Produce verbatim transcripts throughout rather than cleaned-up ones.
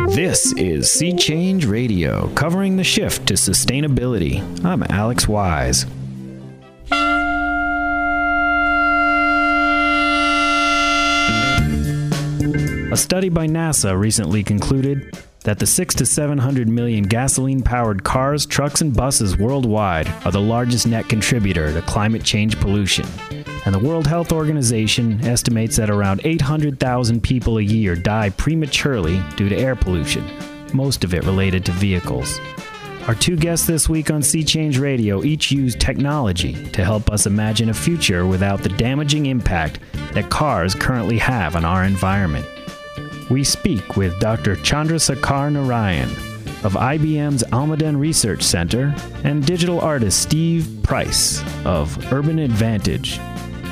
This is Sea Change Radio, covering the shift to sustainability. I'm Alex Wise. A study by NASA recently concluded that the six to seven hundred million gasoline-powered cars, trucks, and buses worldwide are the largest net contributor to climate change pollution. And the World Health Organization estimates that around eight hundred thousand people a year die prematurely due to air pollution, most of it related to vehicles. Our two guests this week on Sea Change Radio each use technology to help us imagine a future without the damaging impact that cars currently have on our environment. We speak with Doctor Chandrasekhar Narayan of I B M's Almaden Research Center and digital artist Steve Price of Urban Advantage.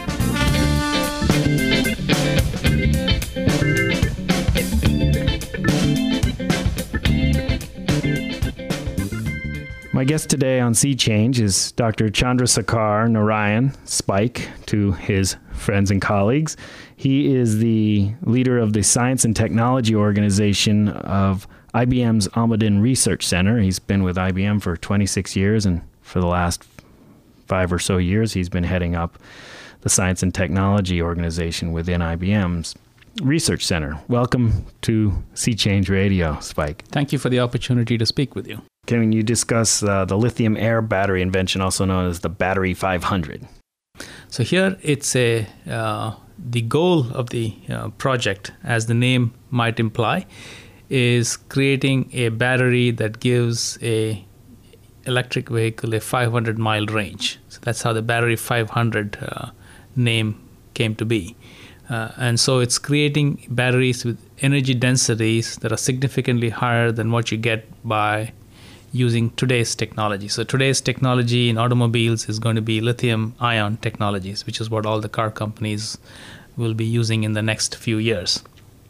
My guest today on Sea Change is Doctor Chandrasekhar Narayan, Spike to his friends and colleagues. He is the leader of the Science and Technology Organization of I B M's Almaden Research Center. He's been with I B M for twenty-six years, and for the last five or so years, he's been heading up the Science and Technology Organization within I B M's Research Center. Welcome to Sea Change Radio, Spike. Thank you for the opportunity to speak with you. Can you discuss uh, the lithium air battery invention, also known as the Battery five hundred? So here it's a uh, the goal of the uh, project, as the name might imply, is creating a battery that gives a electric vehicle a five hundred mile range. So that's how the Battery five hundred uh, name came to be. Uh, and so it's creating batteries with energy densities that are significantly higher than what you get by using today's technology. So today's technology in automobiles is going to be lithium-ion technologies, which is what all the car companies will be using in the next few years.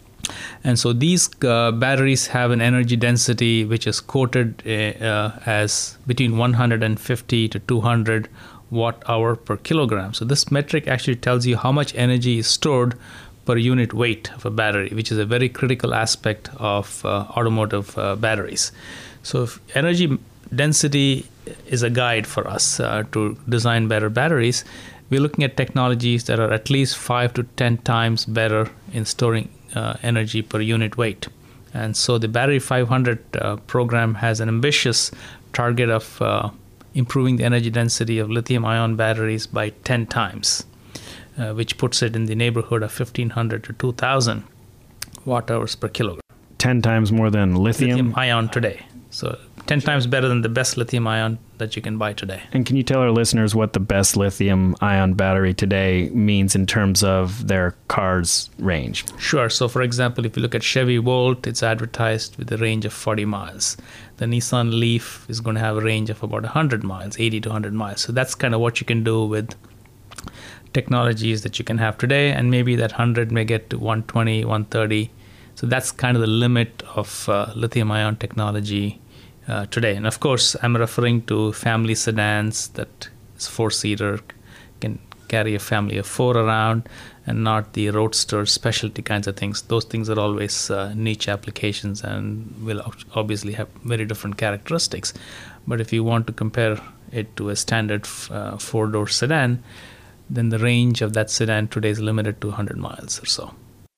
And so these uh, batteries have an energy density which is quoted uh, uh, as between one hundred fifty to two hundred watt hour per kilogram. So this metric actually tells you how much energy is stored per unit weight of a battery, which is a very critical aspect of uh, automotive uh, batteries. So if energy density is a guide for us uh, to design better batteries, we're looking at technologies that are at least five to ten times better in storing uh, energy per unit weight. And so the Battery five hundred uh, program has an ambitious target of uh, improving the energy density of lithium-ion batteries by ten times, uh, which puts it in the neighborhood of fifteen hundred to two thousand watt hours per kilogram. ten times more than lithium? Lithium-ion today. So ten times better than the best lithium-ion that you can buy today. And can you tell our listeners what the best lithium-ion battery today means in terms of their car's range? Sure. So, for example, if you look at Chevy Volt, it's advertised with a range of forty miles. The Nissan Leaf is going to have a range of about one hundred miles, eighty to one hundred miles. So that's kind of what you can do with technologies that you can have today. And maybe that one hundred may get to one twenty, one thirty. So that's kind of the limit of uh, lithium-ion technology uh, today. And of course, I'm referring to family sedans that is four-seater, can carry a family of four around, and not the roadster specialty kinds of things. Those things are always uh, niche applications and will obviously have very different characteristics. But if you want to compare it to a standard uh, four-door sedan, then the range of that sedan today is limited to one hundred miles or so.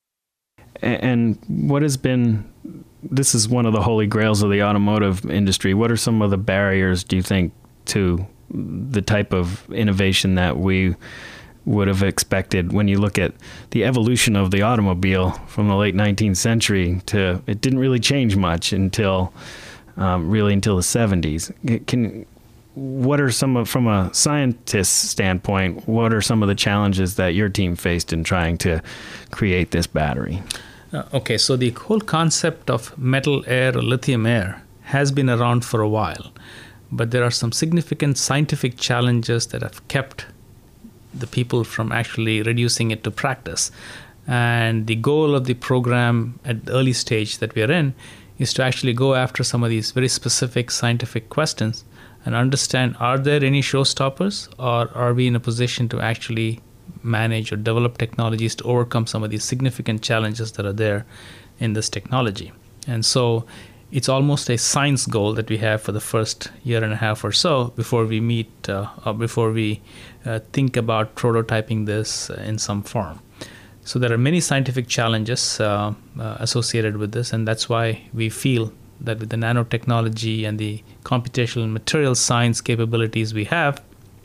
And what has been, this is one of the holy grails of the automotive industry. What are some of the barriers, do you think, to the type of innovation that we would have expected when you look at the evolution of the automobile from the late nineteenth century to, it didn't really change much until, um, really until the seventies. Can, what are some of, from a scientist's standpoint, what are some of the challenges that your team faced in trying to create this battery? Uh, okay, so the whole concept of metal air or lithium air has been around for a while, but there are some significant scientific challenges that have kept the people from actually reducing it to practice. And the goal of the program at the early stage that we are in is to actually go after some of these very specific scientific questions and understand, are there any showstoppers, or are we in a position to actually manage or develop technologies to overcome some of these significant challenges that are there in this technology. And so it's almost a science goal that we have for the first year and a half or so before we meet, uh, or before we uh, think about prototyping this in some form. So there are many scientific challenges uh, uh, associated with this, and that's why we feel that with the nanotechnology and the computational material science capabilities we have,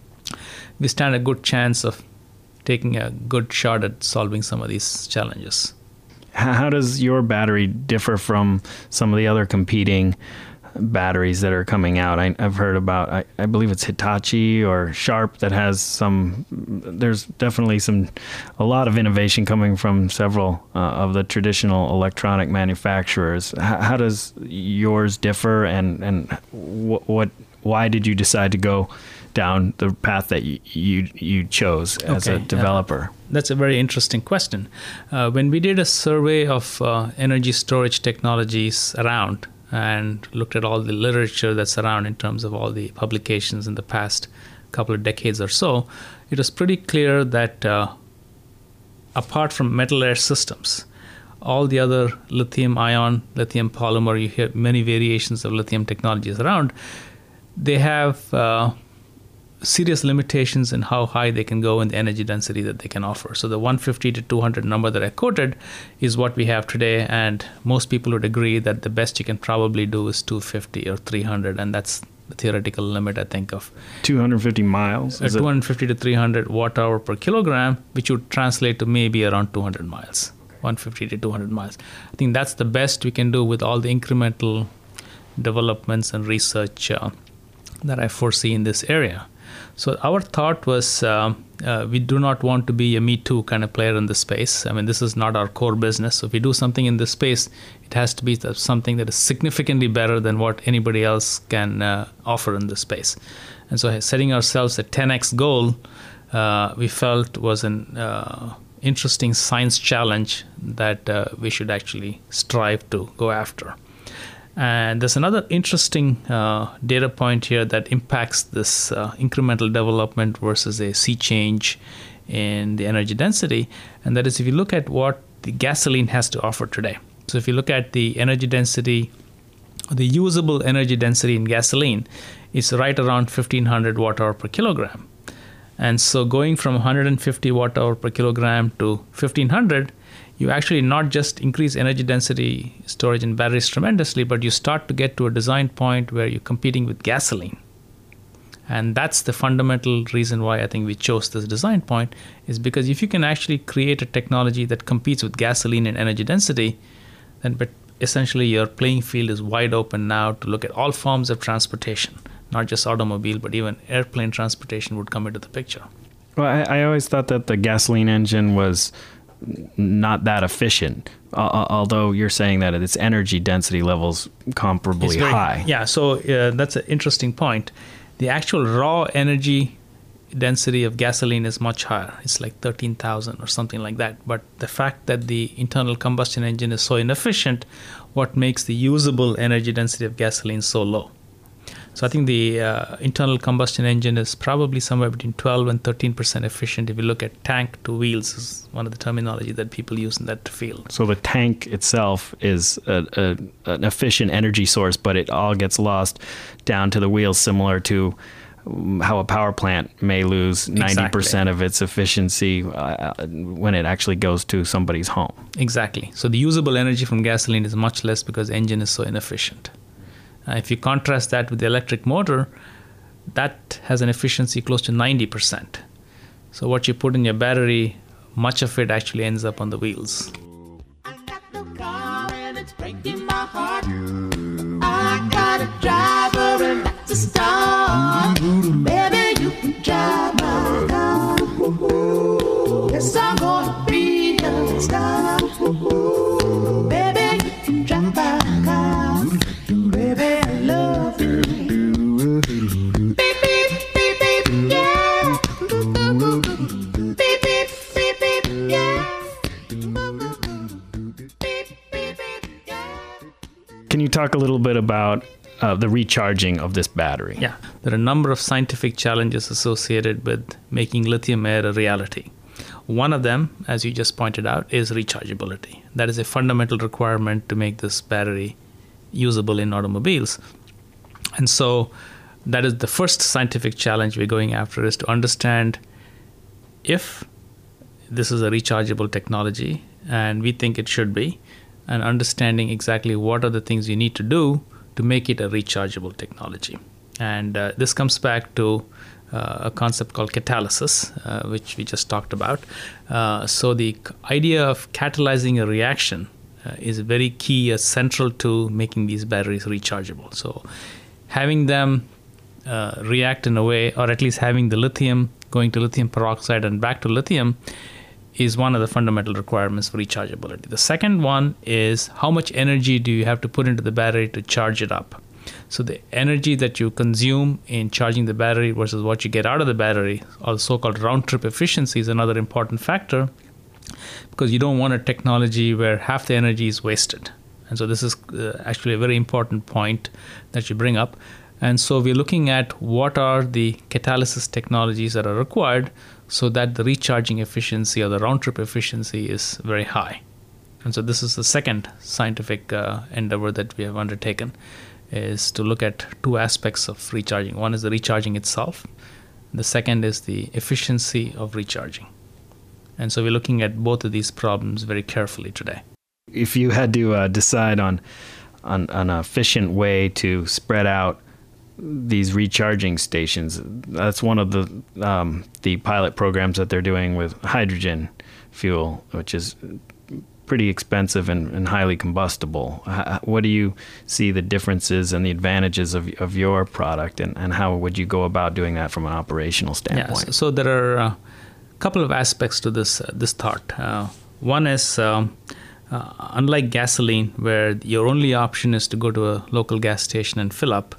we stand a good chance of taking a good shot at solving some of these challenges. How does your battery differ from some of the other competing batteries that are coming out? I, I've heard about, I, I believe it's Hitachi or Sharp that has some, there's definitely some, a lot of innovation coming from several uh, of the traditional electronic manufacturers. How, how does yours differ, and, and what, what, why did you decide to go down the path that you you, you chose as okay. a developer? Uh, that's a very interesting question. Uh, when we did a survey of uh, energy storage technologies around and looked at all the literature that's around in terms of all the publications in the past couple of decades or so, it was pretty clear that uh, apart from metal air systems, all the other lithium ion, lithium polymer, you hear many variations of lithium technologies around, they have uh, serious limitations in how high they can go in the energy density that they can offer. So the one fifty to two hundred number that I quoted is what we have today, and most people would agree that the best you can probably do is two fifty or three hundred, and that's the theoretical limit, I think, of two hundred fifty miles? Uh, two hundred fifty to three hundred watt hour per kilogram, which would translate to maybe around two hundred miles, one fifty to two hundred miles. I think that's the best we can do with all the incremental developments and research uh, that I foresee in this area. So our thought was uh, uh, we do not want to be a Me Too kind of player in this space. I mean, this is not our core business. So if we do something in this space, it has to be something that is significantly better than what anybody else can uh, offer in this space. And so setting ourselves a ten x goal, uh, we felt was an uh, interesting science challenge that uh, we should actually strive to go after. And there's another interesting uh, data point here that impacts this uh, incremental development versus a sea change in the energy density. And that is, if you look at what the gasoline has to offer today. So if you look at the energy density, the usable energy density in gasoline is right around fifteen hundred watt hour per kilogram. And so going from one hundred fifty watt hour per kilogram to fifteen hundred, you actually not just increase energy density storage in batteries tremendously, but you start to get to a design point where you're competing with gasoline. And that's the fundamental reason why I think we chose this design point, is because if you can actually create a technology that competes with gasoline in energy density, then but essentially your playing field is wide open now to look at all forms of transportation, not just automobile, but even airplane transportation would come into the picture. Well, I, I always thought that the gasoline engine was not that efficient, uh, although you're saying that its energy density levels comparably very, high. Yeah, so uh, that's an interesting point. The actual raw energy density of gasoline is much higher. It's like thirteen thousand or something like that. But the fact that the internal combustion engine is so inefficient, what makes the usable energy density of gasoline so low? So I think the uh, internal combustion engine is probably somewhere between twelve and thirteen percent efficient. If you look at tank to wheels, is one of the terminology that people use in that field. So the tank itself is a, a, an efficient energy source, but it all gets lost down to the wheels, similar to how a power plant may lose ninety percent exactly. of its efficiency uh, when it actually goes to somebody's home. Exactly. So the usable energy from gasoline is much less because the engine is so inefficient. Uh, if you contrast that with the electric motor, that has an efficiency close to ninety percent. So what you put in your battery, much of it actually ends up on the wheels. I got no car and it's breaking my heart. I got a driver and that's a star. Baby, you can drive my car. Yes, I'm gonna be the star. Baby, you can drive my car. Baby, I love you. Beep, beep, beep, beep, yeah. Beep, beep, beep, beep, yeah. Beep, beep, beep, yeah. Can you talk a little bit about uh, the recharging of this battery? Yeah, there are a number of scientific challenges associated with making lithium air a reality. One of them, as you just pointed out, is rechargeability. That is a fundamental requirement to make this battery usable in automobiles. And so that is the first scientific challenge we're going after, is to understand if this is a rechargeable technology, and we think it should be, and understanding exactly what are the things you need to do to make it a rechargeable technology. And uh, this comes back to uh, a concept called catalysis, uh, which we just talked about. Uh, so the idea of catalyzing a reaction uh, is very key, uh, central to making these batteries rechargeable. So having them uh, react in a way, or at least having the lithium going to lithium peroxide and back to lithium, is one of the fundamental requirements for rechargeability. The second one is how much energy do you have to put into the battery to charge it up? So the energy that you consume in charging the battery versus what you get out of the battery, or the so-called round-trip efficiency, is another important factor, because you don't want a technology where half the energy is wasted. And so this is uh, actually a very important point that you bring up. And so we're looking at what are the catalysis technologies that are required so that the recharging efficiency or the round-trip efficiency is very high. And so this is the second scientific uh, endeavor that we have undertaken, is to look at two aspects of recharging. One is the recharging itself. The second is the efficiency of recharging. And so we're looking at both of these problems very carefully today. If you had to uh, decide on, on on an efficient way to spread out these recharging stations, that's one of the um, the pilot programs that they're doing with hydrogen fuel, which is pretty expensive and, and highly combustible. How, what do you see the differences and the advantages of of your product, and, and how would you go about doing that from an operational standpoint? Yeah, so, so there are a couple of aspects to this uh, this thought. Uh, one is um, uh, unlike gasoline, where your only option is to go to a local gas station and fill up,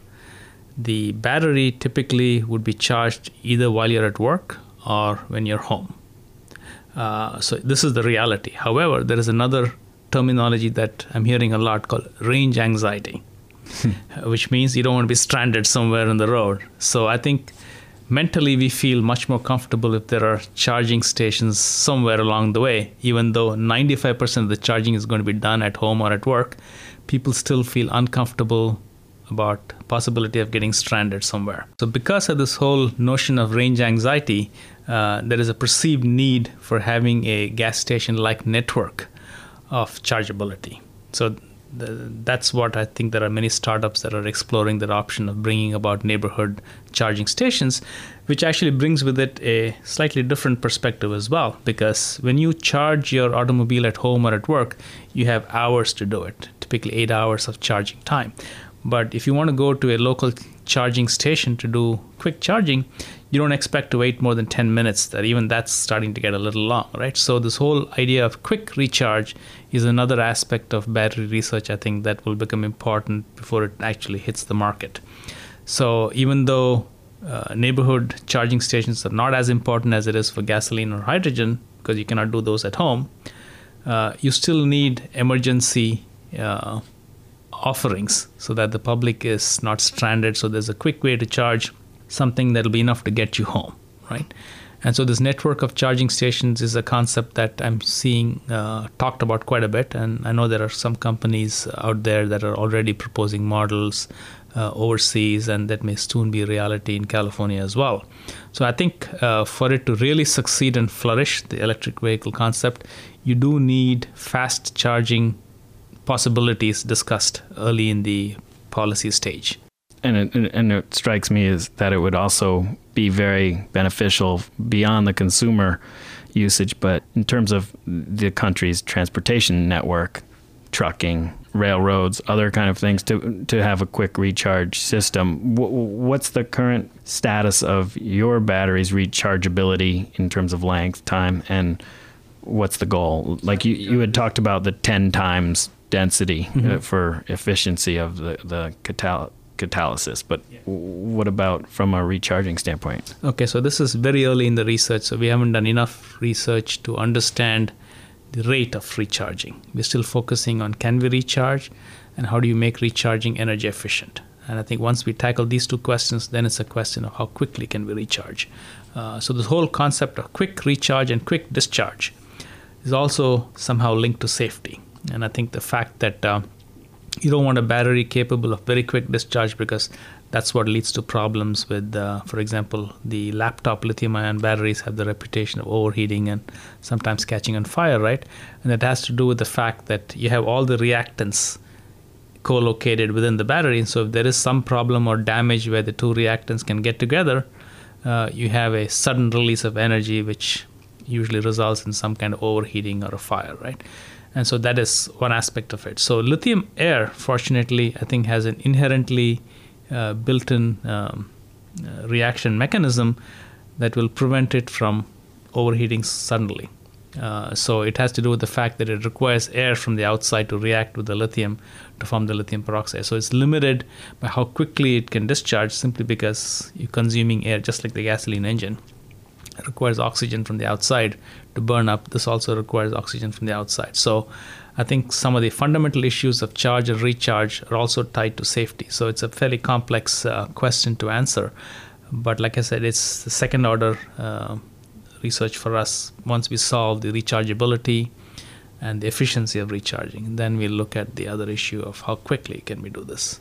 the battery typically would be charged either while you're at work or when you're home. Uh, so this is the reality. However, there is another terminology that I'm hearing a lot called range anxiety, which means you don't want to be stranded somewhere on the road. So I think mentally we feel much more comfortable if there are charging stations somewhere along the way. Even though ninety-five percent of the charging is going to be done at home or at work, people still feel uncomfortable about possibility of getting stranded somewhere. So because of this whole notion of range anxiety, uh, there is a perceived need for having a gas station-like network of chargeability. So the, that's what I think there are many startups that are exploring that option of bringing about neighborhood charging stations, which actually brings with it a slightly different perspective as well, because when you charge your automobile at home or at work, you have hours to do it, typically eight hours of charging time. But if you want to go to a local charging station to do quick charging, you don't expect to wait more than ten minutes. That even that's starting to get a little long, right? So this whole idea of quick recharge is another aspect of battery research, I think, that will become important before it actually hits the market. So even though uh, neighborhood charging stations are not as important as it is for gasoline or hydrogen, because you cannot do those at home, uh, you still need emergency uh, offerings so that the public is not stranded. So there's a quick way to charge something that'll be enough to get you home, right? And so this network of charging stations is a concept that I'm seeing uh, talked about quite a bit. And I know there are some companies out there that are already proposing models uh, overseas, and that may soon be a reality in California as well. So I think uh, for it to really succeed and flourish, the electric vehicle concept, you do need fast charging possibilities discussed early in the policy stage. And it, and it strikes me as that it would also be very beneficial beyond the consumer usage, but in terms of the country's transportation network, trucking, railroads, other kind of things, to to have a quick recharge system. What's the current status of your battery's rechargeability in terms of length, time, and what's the goal? Like you, you had talked about the ten times density mm-hmm. uh, for efficiency of the, the catal- catalysis, but yeah. What about from a recharging standpoint? Okay, so this is very early in the research, so we haven't done enough research to understand the rate of recharging. We're still focusing on can we recharge and how do you make recharging energy efficient. And I think once we tackle these two questions, then it's a question of how quickly can we recharge. Uh, so the whole concept of quick recharge and quick discharge is also somehow linked to safety. And I think the fact that uh, you don't want a battery capable of very quick discharge, because that's what leads to problems with, uh, for example, the laptop lithium-ion batteries have the reputation of overheating and sometimes catching on fire, right? And that has to do with the fact that you have all the reactants co-located within the battery. And so if there is some problem or damage where the two reactants can get together, uh, you have a sudden release of energy, which usually results in some kind of overheating or a fire, right? And so that is one aspect of it. So lithium air, fortunately, I think has an inherently uh, built-in um, uh, reaction mechanism that will prevent it from overheating suddenly. Uh, so it has to do with the fact that it requires air from the outside to react with the lithium to form the lithium peroxide. So it's limited by how quickly it can discharge, simply because you're consuming air, just like the gasoline engine. It requires oxygen from the outside to burn up. This also requires oxygen from the outside. So I think some of the fundamental issues of charge and recharge are also tied to safety. So it's a fairly complex uh, question to answer. But like I said, it's the second order uh, research for us. Once we solve the rechargeability and the efficiency of recharging, then we'll look at the other issue of how quickly can we do this.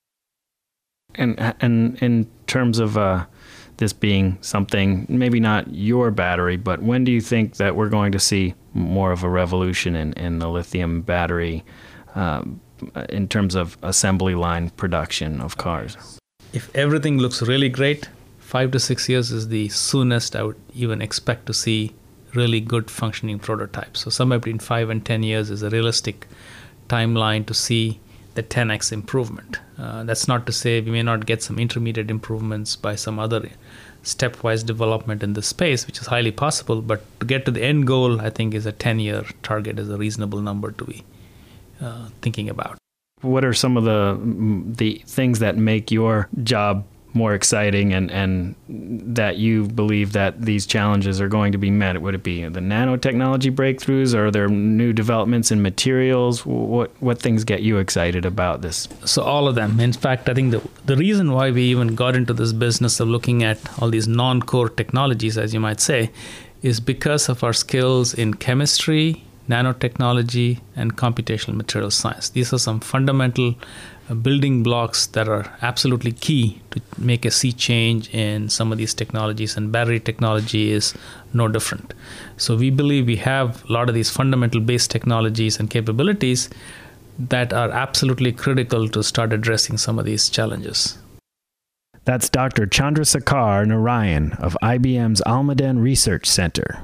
And and in terms of uh, this being something, maybe not your battery, but when do you think that we're going to see more of a revolution in, in the lithium battery uh, in terms of assembly line production of cars? If everything looks really great, five to six years is the soonest I would even expect to see really good functioning prototypes. So somewhere between five and ten years is a realistic timeline to see the ten x improvement. Uh, that's not to say we may not get some intermediate improvements by some other stepwise development in this space, which is highly possible, but to get to the end goal, I think is a ten-year target is a reasonable number to be uh, thinking about. What are some of the the things that make your job more exciting and, and that you believe that these challenges are going to be met? Would it be the nanotechnology breakthroughs? Or are there new developments in materials? What what things get you excited about this? So all of them. In fact, I think the, the reason why we even got into this business of looking at all these non-core technologies, as you might say, is because of our skills in chemistry, nanotechnology, and computational material science. These are some fundamental building blocks that are absolutely key to make a sea change in some of these technologies, and battery technology is no different. So we believe we have a lot of these fundamental base technologies and capabilities that are absolutely critical to start addressing some of these challenges. That's Doctor Chandrasekhar Narayan of I B M's Almaden Research Center.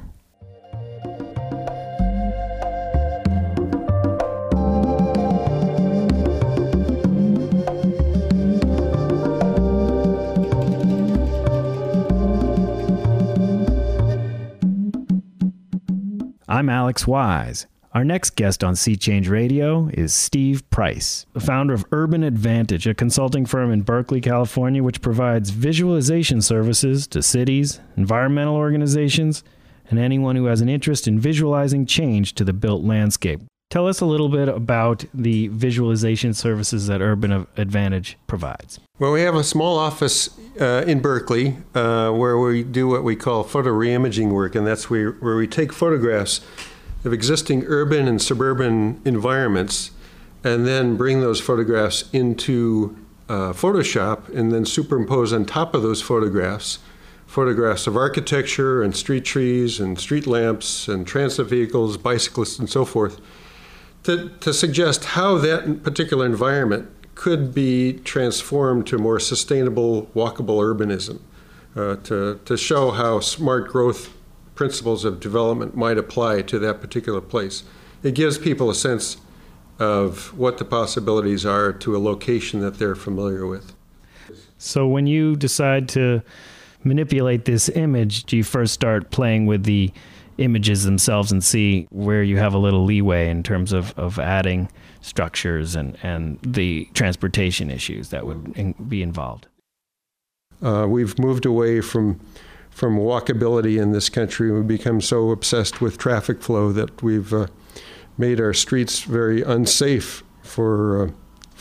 I'm Alex Wise. Our next guest on Sea Change Radio is Steve Price, the founder of Urban Advantage, a consulting firm in Berkeley, California, which provides visualization services to cities, environmental organizations, and anyone who has an interest in visualizing change to the built landscape. Tell us a little bit about the visualization services that Urban Advantage provides. Well, we have a small office uh, in Berkeley uh, where we do what we call photo reimaging work, and that's where, where we take photographs of existing urban and suburban environments and then bring those photographs into uh, Photoshop and then superimpose on top of those photographs photographs of architecture and street trees and street lamps and transit vehicles, bicyclists, and so forth, to, to suggest how that particular environment could be transformed to more sustainable, walkable urbanism, uh, to, to show how smart growth principles of development might apply to that particular place. It gives people a sense of what the possibilities are to a location that they're familiar with. So when you decide to manipulate this image, do you first start playing with the images themselves and see where you have a little leeway in terms of, of adding structures and, and the transportation issues that would in, be involved? Uh, we've moved away from from walkability in this country. We've become so obsessed with traffic flow that we've uh, made our streets very unsafe for uh,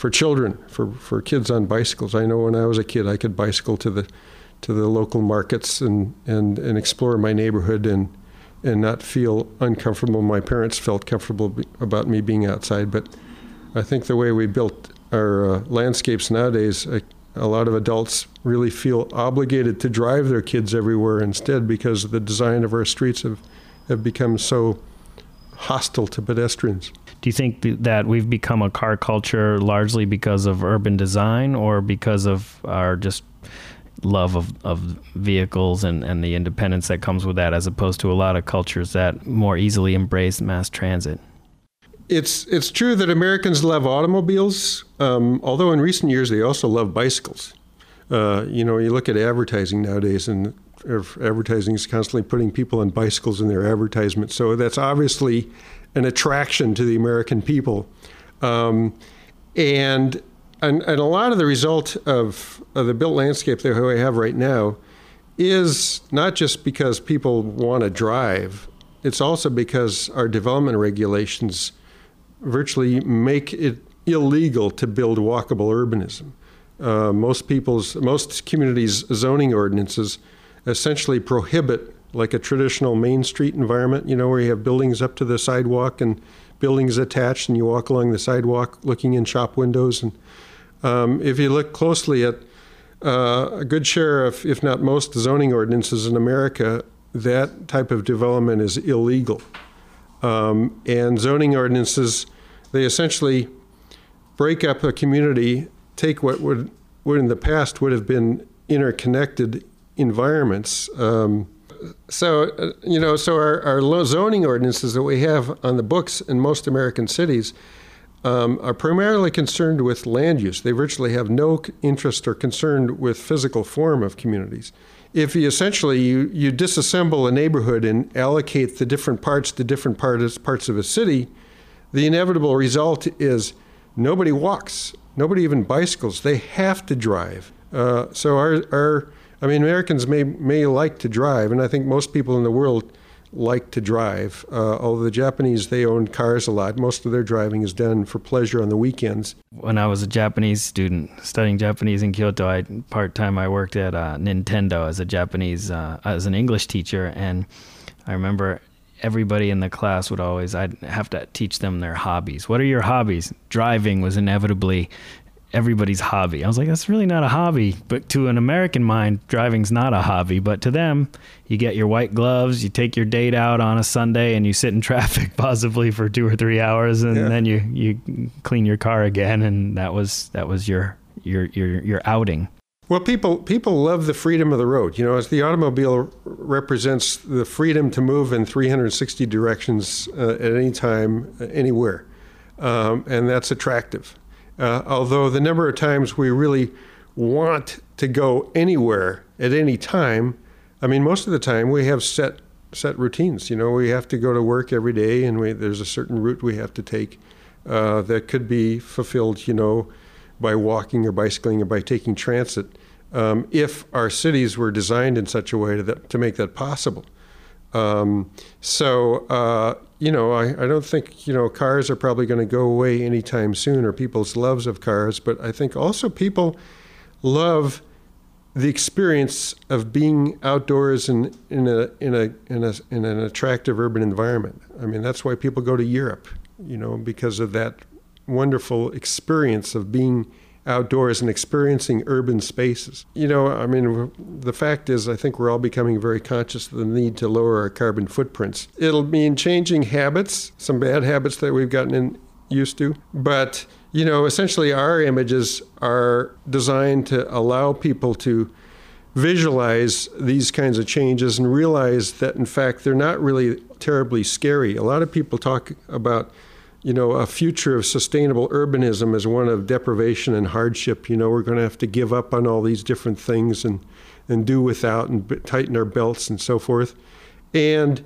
for children, for, for kids on bicycles. I know when I was a kid, I could bicycle to the to the local markets and, and, and explore my neighborhood and and not feel uncomfortable. My parents felt comfortable be, about me being outside, but I think the way we built our uh, landscapes nowadays, a, a lot of adults really feel obligated to drive their kids everywhere instead because the design of our streets have, have become so hostile to pedestrians. Do you think th- that we've become a car culture largely because of urban design or because of our just love of, of vehicles and, and the independence that comes with that, as opposed to a lot of cultures that more easily embrace mass transit? It's it's true that Americans love automobiles, um, although in recent years they also love bicycles. Uh, you know, you look at advertising nowadays, and advertising is constantly putting people on bicycles in their advertisements. So that's obviously an attraction to the American people. Um, and, and and a lot of the result of, of the built landscape that we have right now is not just because people want to drive, it's also because our development regulations virtually make it illegal to build walkable urbanism. Uh, most people's, most communities' zoning ordinances essentially prohibit like a traditional Main Street environment, you know, where you have buildings up to the sidewalk and buildings attached and you walk along the sidewalk looking in shop windows. And um, if you look closely at uh, a good share of, if not most, zoning ordinances in America, that type of development is illegal. Um, and zoning ordinances, they essentially break up a community, take what would, would in the past would have been interconnected environments. Um, so, uh, you know, so our, our zoning ordinances that we have on the books in most American cities um, are primarily concerned with land use. They virtually have no interest or concern with physical form of communities. If you essentially, you, you disassemble a neighborhood and allocate the different parts to different parts, parts of a city, the inevitable result is nobody walks, nobody even bicycles. They have to drive. Uh, so our, our I mean, Americans may may like to drive, and I think most people in the world like to drive. Uh, although the Japanese, they own cars a lot. Most of their driving is done for pleasure on the weekends. When I was a Japanese student studying Japanese in Kyoto, I part-time I worked at uh, Nintendo as a Japanese, uh, as an English teacher, and I remember everybody in the class would always, I'd have to teach them their hobbies. What are your hobbies? Driving was inevitably everybody's hobby. I was like, that's really not a hobby. But to an American mind, driving's not a hobby. But to them, you get your white gloves, you take your date out on a Sunday, and you sit in traffic possibly for two or three hours, and yeah. then you, you clean your car again, and that was that was your your your your outing. Well, people people love the freedom of the road. You know, as the automobile represents the freedom to move in three hundred sixty directions uh, at any time, uh, anywhere, um, and that's attractive. Uh, although the number of times we really want to go anywhere at any time, I mean, most of the time we have set set routines. You know, we have to go to work every day, and we, there's a certain route we have to take uh, that could be fulfilled, you know, by walking or bicycling or by taking transit, um, if our cities were designed in such a way to, that, to make that possible. Um, so, uh, you know, I, I don't think, you know, cars are probably going to go away anytime soon, or people's loves of cars, but I think also people love the experience of being outdoors in, in a in a in a in an attractive urban environment. I mean, that's why people go to Europe, you know, because of that wonderful experience of being outdoors and experiencing urban spaces. You know, I mean, the fact is, I think we're all becoming very conscious of the need to lower our carbon footprints. It'll mean changing habits, some bad habits that we've gotten in, used to, but, you know, essentially our images are designed to allow people to visualize these kinds of changes and realize that, in fact, they're not really terribly scary. A lot of people talk about, you know, a future of sustainable urbanism as one of deprivation and hardship. You know, we're going to have to give up on all these different things and, and do without and b- tighten our belts and so forth. And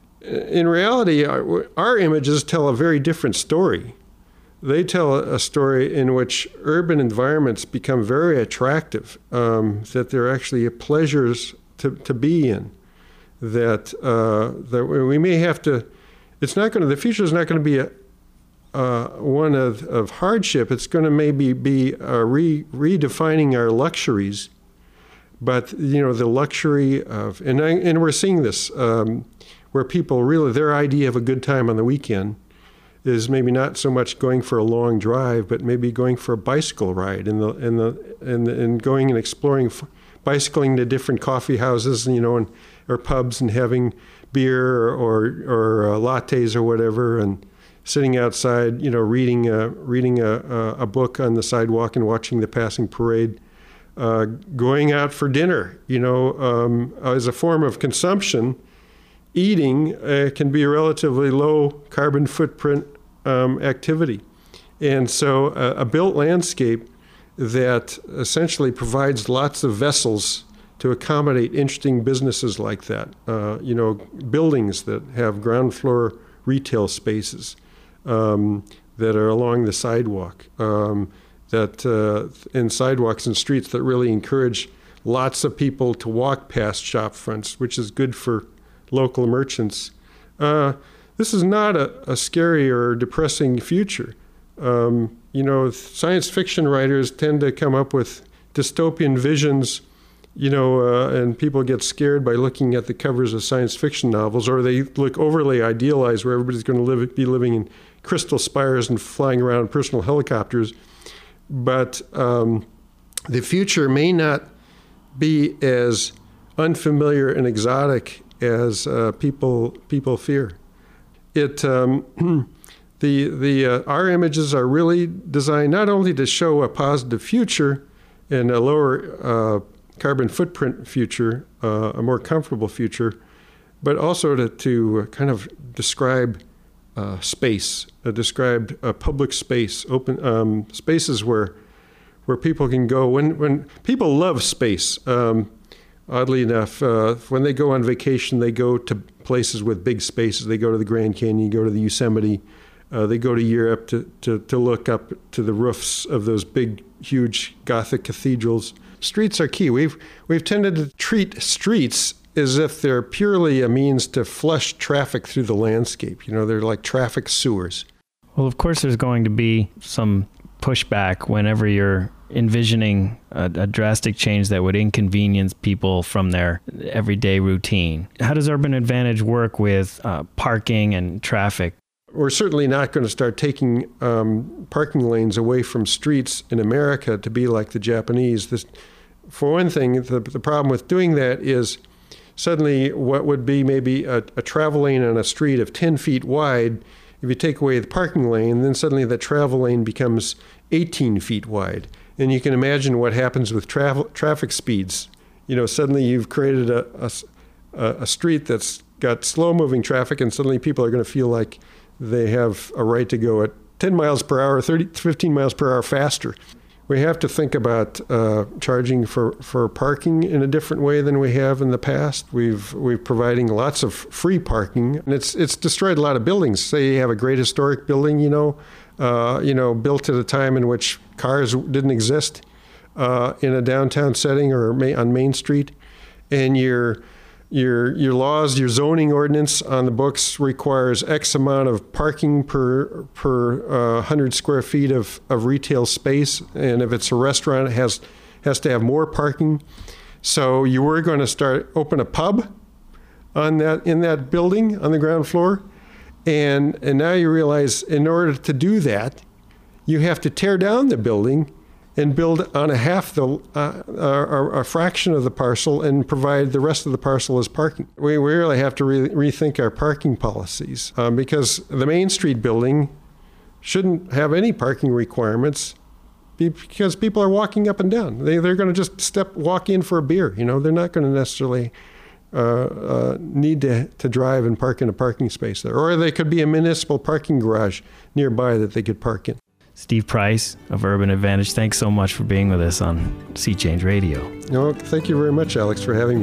in reality, our, our images tell a very different story. They tell a story in which urban environments become very attractive, um, that they're actually pleasures to, to be in, that, uh, that we may have to, it's not going to, the future is not going to be a, uh, one of, of hardship. It's going to maybe be uh, re, redefining our luxuries. But, you know, the luxury of, and, I, and we're seeing this, um, where people really, their idea of a good time on the weekend is maybe not so much going for a long drive, but maybe going for a bicycle ride and the and the and, and going and exploring, bicycling to different coffee houses, you know, and or pubs and having beer or or, or uh, lattes or whatever, and sitting outside, you know, reading a, reading a, a book on the sidewalk and watching the passing parade. Uh, going out for dinner, you know, um, as a form of consumption. Eating uh, can be a relatively low carbon footprint um, activity. And so uh, a built landscape that essentially provides lots of vessels to accommodate interesting businesses like that. Uh, you know, buildings that have ground floor retail spaces um, that are along the sidewalk, um, that uh, and sidewalks and streets that really encourage lots of people to walk past shop fronts, which is good for local merchants. Uh, this is not a, a scary or depressing future. Um, you know, science fiction writers tend to come up with dystopian visions, you know, uh, and people get scared by looking at the covers of science fiction novels, or they look overly idealized where everybody's going to live, be living in crystal spires and flying around in personal helicopters. But um, the future may not be as unfamiliar and exotic as uh, people people fear. It um, the the uh, our images are really designed not only to show a positive future and a lower uh, carbon footprint future, uh, a more comfortable future, but also to to kind of describe uh, space, uh, describe a public space, open um, spaces where where people can go when when people love space. Um, Oddly enough, uh, when they go on vacation, they go to places with big spaces. They go to the Grand Canyon, go to the Yosemite. Uh, they go to Europe to, to, to look up to the roofs of those big, huge Gothic cathedrals. Streets are key. We've, we've tended to treat streets as if they're purely a means to flush traffic through the landscape. You know, they're like traffic sewers. Well, of course, there's going to be some pushback whenever you're envisioning a, a drastic change that would inconvenience people from their everyday routine. How does Urban Advantage work with uh, parking and traffic? We're certainly not going to start taking um, parking lanes away from streets in America to be like the Japanese. This, for one thing, the, the problem with doing that is suddenly what would be maybe a, a travel lane on a street of ten feet wide, if you take away the parking lane, then suddenly the travel lane becomes eighteen feet wide. And you can imagine what happens with travel, traffic speeds. You know, suddenly you've created a, a, a street that's got slow-moving traffic, and suddenly people are going to feel like they have a right to go at ten miles per hour, thirty, fifteen miles per hour faster. We have to think about uh, charging for, for parking in a different way than we have in the past. We've we're providing lots of free parking, and it's it's destroyed a lot of buildings. Say you have a great historic building, you know, uh, you know, built at a time in which cars didn't exist uh, in a downtown setting or on Main Street, and your your your laws, your zoning ordinance on the books requires X amount of parking per per uh, one hundred square feet of, of retail space, and if it's a restaurant, it has has to have more parking. So you were going to start open a pub on that in that building on the ground floor, and and now you realize in order to do that, you have to tear down the building and build on a half the uh, or a fraction of the parcel and provide the rest of the parcel as parking. We really have to re- rethink our parking policies um, because the Main Street building shouldn't have any parking requirements because people are walking up and down. They they're going to just step walk in for a beer. You know, they're not going to necessarily uh, uh, need to to drive and park in a parking space there, or they could be a municipal parking garage nearby that they could park in. Steve Price of Urban Advantage, thanks so much for being with us on Sea Change Radio. No, thank you very much, Alex, for having me.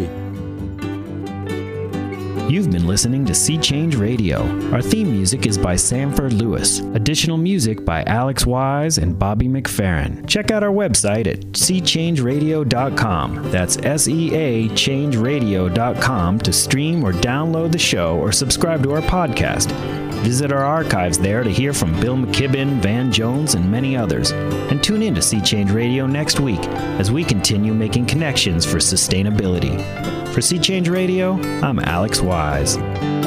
You've been listening to Sea Change Radio. Our theme music is by Sanford Lewis. Additional music by Alex Wise and Bobby McFerrin. Check out our website at sea change radio dot com. That's S E A change radio dot com to stream or download the show or subscribe to our podcast. Visit our archives there to hear from Bill McKibben, Van Jones, and many others. And tune in to Sea Change Radio next week as we continue making connections for sustainability. For Sea Change Radio, I'm Alex Wise.